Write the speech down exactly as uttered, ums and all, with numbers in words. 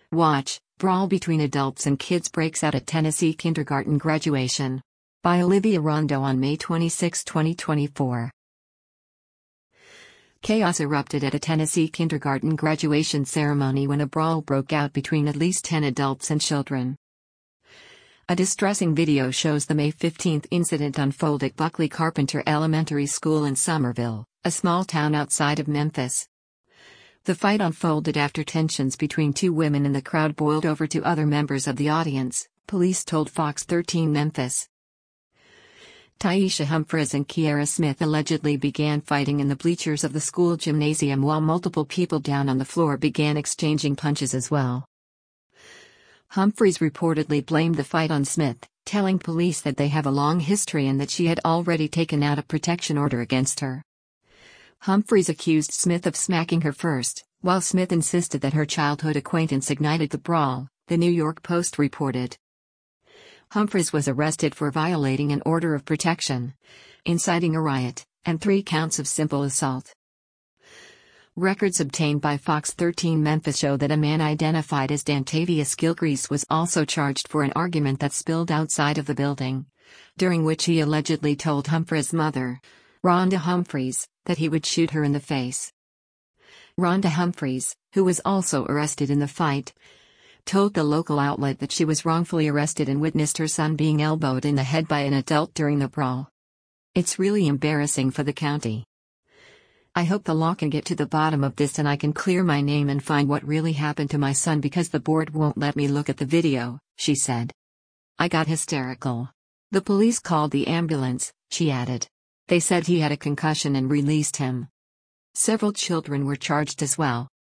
Watch, brawl between adults and kids breaks out at Tennessee kindergarten graduation. By Olivia Rondo on May twenty-sixth, twenty twenty-four. Chaos erupted at a Tennessee kindergarten graduation ceremony when a brawl broke out between at least ten adults and children. A distressing video shows the May fifteenth incident unfold at Buckley Carpenter Elementary School in Somerville, a small town outside of Memphis. The fight unfolded after tensions between two women in the crowd boiled over to other members of the audience, police told Fox thirteen Memphis. Tyesha Humphries and Kiera Smith allegedly began fighting in the bleachers of the school gymnasium while multiple people down on the floor began exchanging punches as well. Humphries reportedly blamed the fight on Smith, telling police that they have a long history and that she had already taken out a protection order against her. Humphries accused Smith of smacking her first, while Smith insisted that her childhood acquaintance ignited the brawl, the New York Post reported. Humphries was arrested for violating an order of protection, inciting a riot, and three counts of simple assault. Records obtained by Fox thirteen Memphis show that a man identified as Dantavius Gilcrease was also charged for an argument that spilled outside of the building, during which he allegedly told Humphries' mother, Rhonda Humphries, that he would shoot her in the face. Rhonda Humphries, who was also arrested in the fight, told the local outlet that she was wrongfully arrested and witnessed her son being elbowed in the head by an adult during the brawl. It's really embarrassing for the county. I hope the law can get to the bottom of this and I can clear my name and find what really happened to my son because the board won't let me look at the video, she said. I got hysterical. The police called the ambulance, she added. They said he had a concussion and released him. Several children were charged as well.